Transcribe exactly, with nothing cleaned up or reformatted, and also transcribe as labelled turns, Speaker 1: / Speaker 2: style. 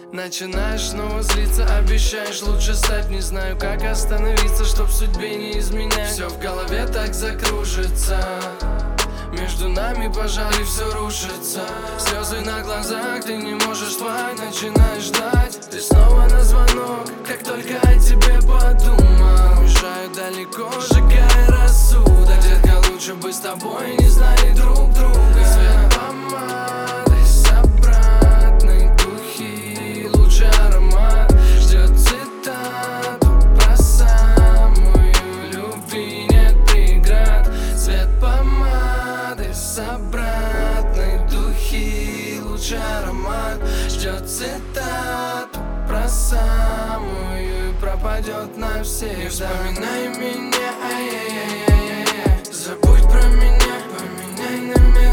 Speaker 1: Начинаешь снова злиться, обещаешь лучше стать. Не знаю, как остановиться, чтоб судьбе не изменять. Все в голове так закружится, между нами, пожалуй, все рушится. Слезы на глазах, ты не можешь спать. Начинаешь ждать, ты снова на звонок. Как только о тебе подумал, уезжаю далеко, сжигая рассудок. Детка, лучше бы с тобой не знали друг друга. Свет помады с обратной духи, лучший аромат ждет цитату про самую любви. Нет преград. Свет помады с обратной духи, лучший аромат ждет цитату про самую и пропадет навсегда. Не вспоминай меня, ай-яй-яй-яй-яй. Забудь про меня, поменяй номер.